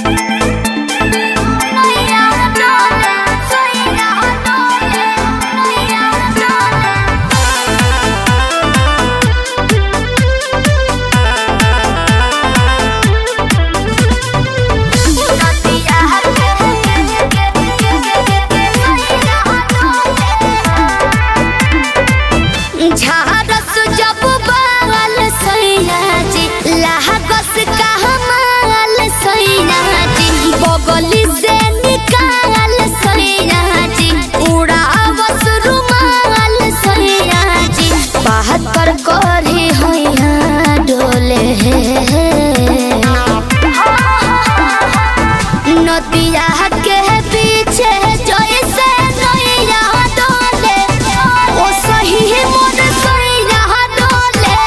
नदिया के पीछे जैसे नैया डोले ओ सही मोर सैया डोले।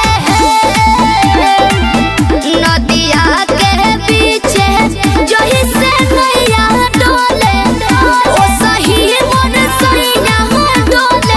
नदिया के पीछे जैसे नैया डोले ओ सही मोर सैया डोले।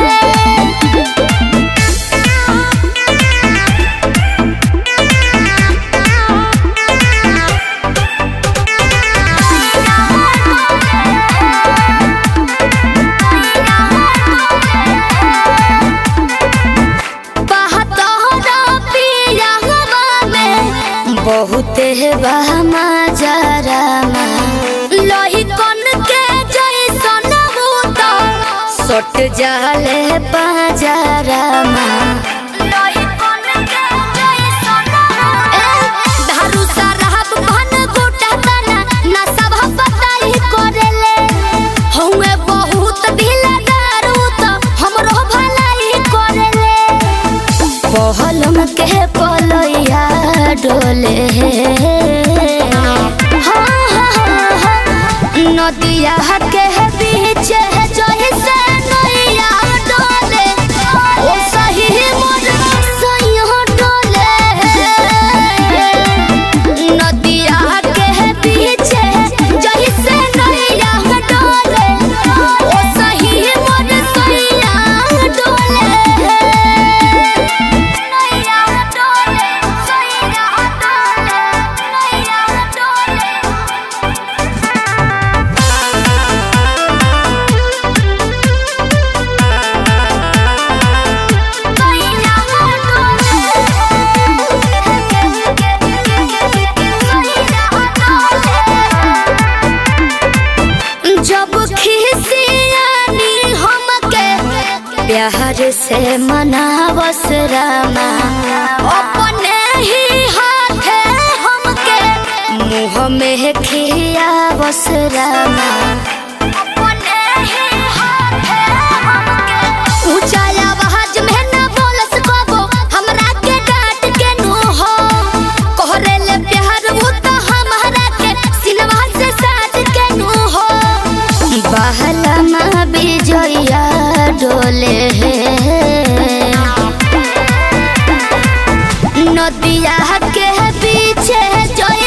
बहुते बहमा जरामा लोही कन के जैसन होता सट जाले पाजरामा। लोही कन के जैसन धारू सरहब भन गोटा तना ना सब बताई करेले हउए बहुत ढीला दारू त हमरो भलाई करेले। पहलम के पलैया डोले नदिया के पीछे जैसे नैया डोले ओ सही मोर सैया डोले। नदिया के पीछे जैसे नैया डोले ओ सही मोर सैया डोले। जब खिसियानी हमके प्यार से मनावस रामा अपने ही हाथे हमके मुँह में खियावस रामा। अपने ही हाथे हमके ऊंचा आवाज में न बोलस कबो हमरा के डांट के नु हो कहरेले प्यार वो तो हमारा के सिनवा से साथ के नु हो। बहलमा बिजया डोले नदिया के पीछे